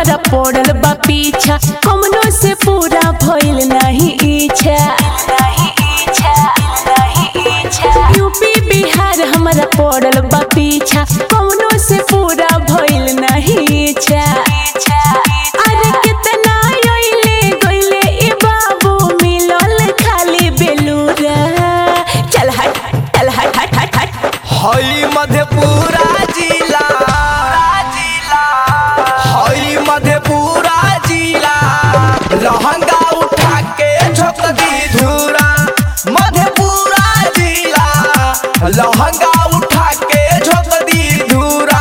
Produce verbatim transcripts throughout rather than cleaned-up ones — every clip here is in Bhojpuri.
हमारा पड़ल बा पीछा, कमनो से पूरा भइल नहीं इच्छा। यूपी बिहार हमारा पड़ल बा पीछा, कमनो से पूरा भइल नहीं इच्छा। अरे कितना आइले गइले ए बाबू, मिलल खाली बेलूरा। चल हट चल हट हट हट हट। हई मधेपुरा जिला, हई मधेपुरा जिला, लहंगा उठा के झोंक दी धूरा। मधेपुरा जिला, लहंगा उठा के झोंक दी धूरा।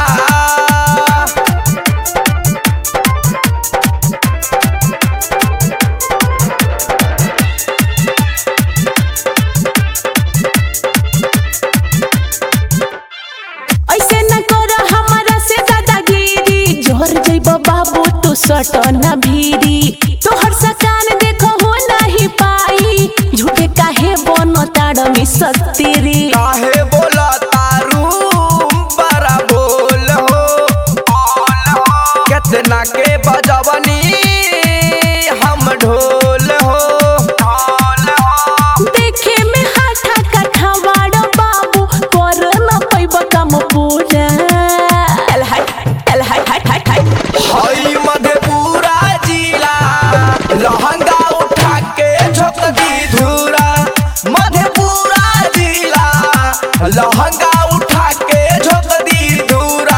ऐसे न करो हमारा से दादागिरी, जोहर जइब बाबू तू सटना भीरी। तोहर सकान देखो हो नहीं पाई, झूठे काहे बनो ताड़मी सत्तीरी। काहे बोला तारू बड़ा बोल हो, कितना के बजवनी हम ढोल हो। देखे में हाथा काठा बाड़ो बाबू, कर न पैब काम पूरा। चल हट चल हट हट हट हट। हई मधेपुरा जिला, लहंगा उठा के झोंक दी धूरा। मधेपुरा जिला, लहंगा उठा के झोंक दी धूरा।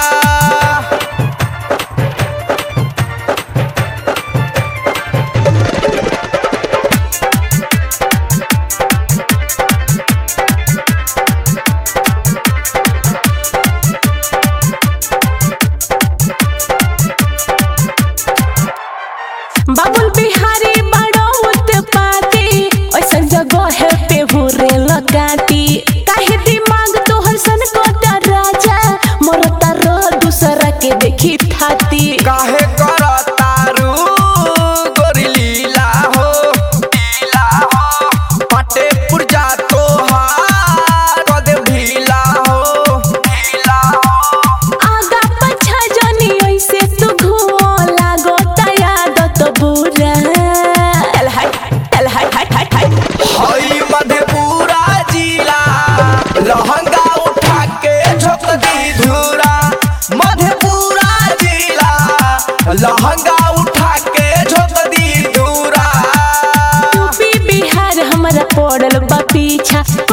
बाबुल बिहारी बड़ो उत्पाती, ऐसा जगह है पे हुरे लगाती। काहे दिमाग तोहर सन कोटा राजा, मरता रह दूसरा के देखी थाती। काहे करा तारू गोरी लीला हो, लीला हो। पटे पुरजा तोहार कद ढीला हो, ढीला हो। आगा पछा जनी ऐसे तू घुमो, लागो तयादत बुरा। चल हट चल हट हट हट हट। हई मधेपुरा जिला, लहंगा उठा के झोंक दी धूरा। मधेपुरा जिला, लहंगा उठा के झोंक दी धूरा। यूपी बिहार हमारा पड़ल बा पीछा,